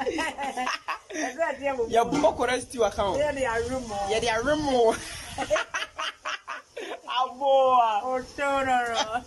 Ya boko rest you account. Yeah, they are room. Yeah, they are room. Aboa. Oh, no.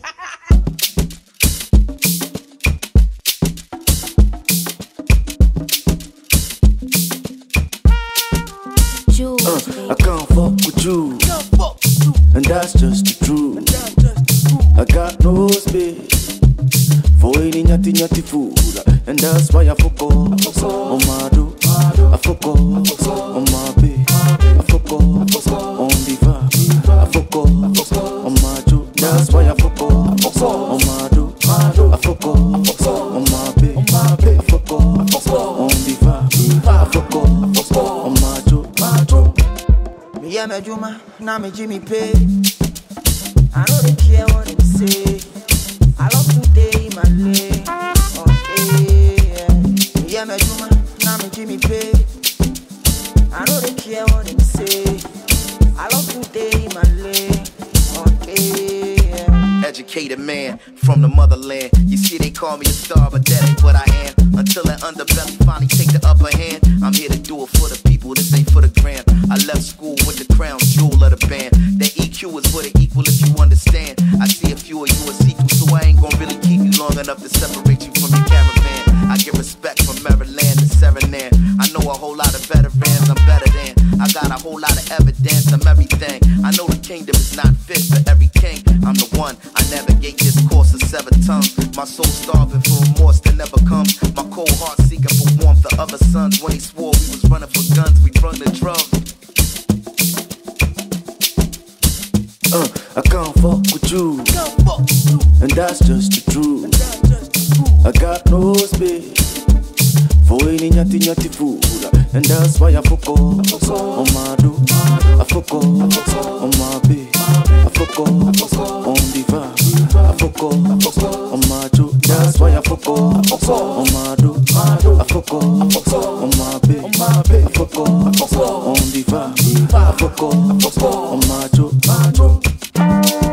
I can't fuck with you, and that's just the truth. I got no space for any nyati food, and that's why I focus on my do. I focus on my babe. I focus on the vibe. I focus on my do. That's why I focus on my do. I focus on my babe. I focus on the vibe. I focus on my do. Yeah, me Juma, now me Jimmy pay. I don't care what they say. I love to day in my lane. Okay, yeah, me Juma, now me Jimmy pay. I don't care what they say. I love to day in my lane. Okay, educated man from the motherland. You see, they call me a star, but that ain't what I am. Until that underbelly finally take the upper hand. I'm here to do it for the people, this ain't for the gram. I left school with the crown jewel of the band. The EQ is what it equal if you understand. I see a few of you as equal, so I ain't gonna really keep you long enough to separate you from your caravan. I get respect from Maryland to Serenade. I know a whole lot of veterans, I'm better than. I got a whole lot of evidence, I'm everything. I know the kingdom is not fit for every king. I'm the one, I navigate this course of 7 tongues. My soul starving for remorse that never comes. My cold heart seeking for warmth. The other sons, when they swore we was running for guns, we brung the drums. I can't fuck with you, and that's just the truth. I got no space for any nyati food, and that's why I focus on my do. I focus on my babe. I focus on the vibe. I focus on my do. That's why I focus on my do. I focus on my babe. I focus on the vibe. I focus on my do.